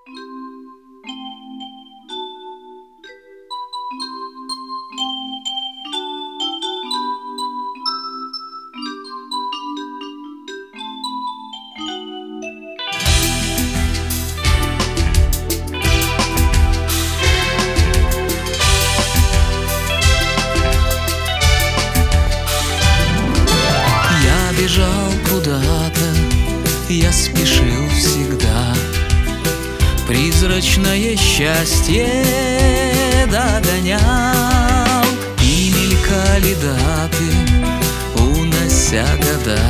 Бежал куда-то, я спешил всегда, призрачное счастье догонял. И мелькали даты, унося года,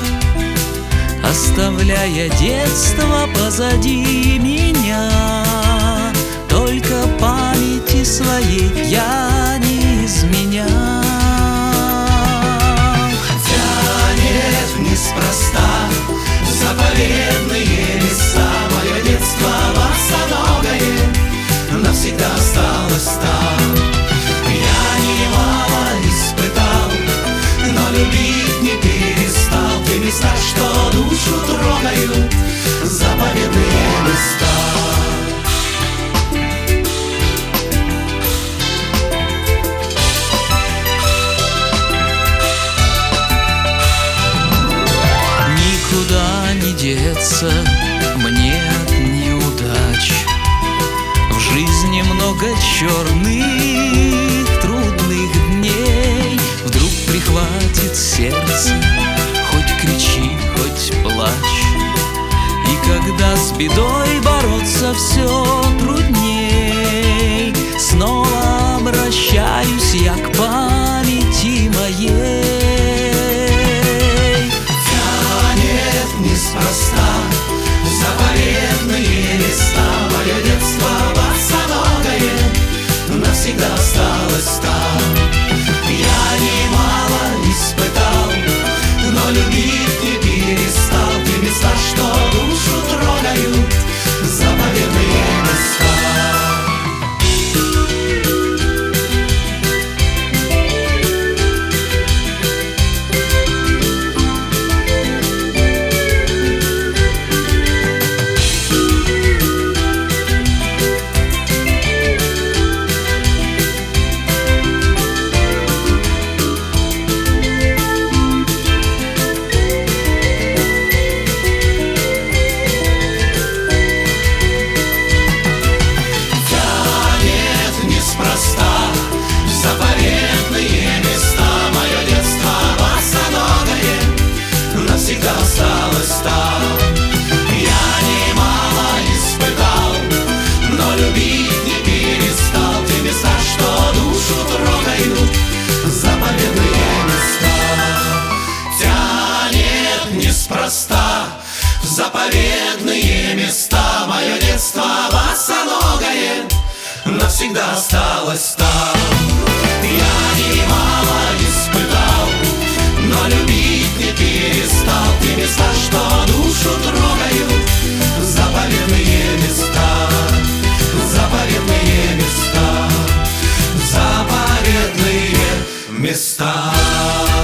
оставляя детство позади меня. Только памяти своей я не изменял. Неспроста заповедные места, мое детство босоногое навсегда осталось там. Я немало испытал, но любить не перестал те места, что душу трогают, заповедные места. Мне от неудач. В жизни много черных, трудных дней. Вдруг прихватит сердце, хоть кричи, хоть плачь. И когда с бедой бороться все трудней, снова обращаюсь я к памяти моей. Неспроста заповедные места, мое детство босоногое навсегда осталось там. Я немало испытал, но любить не перестал те места, что душу трогают, заповедные места. Заповедные места, мое детство босоногое навсегда осталось там. Я немало испытал, но любить не перестал те места, что душу трогают, заповедные места. Тянет неспроста в заповедные места, мое детство босоногое навсегда осталось там. Я немало испытал, но любить не перестал те места, что душу трогают, заповедные места, заповедные места, заповедные места.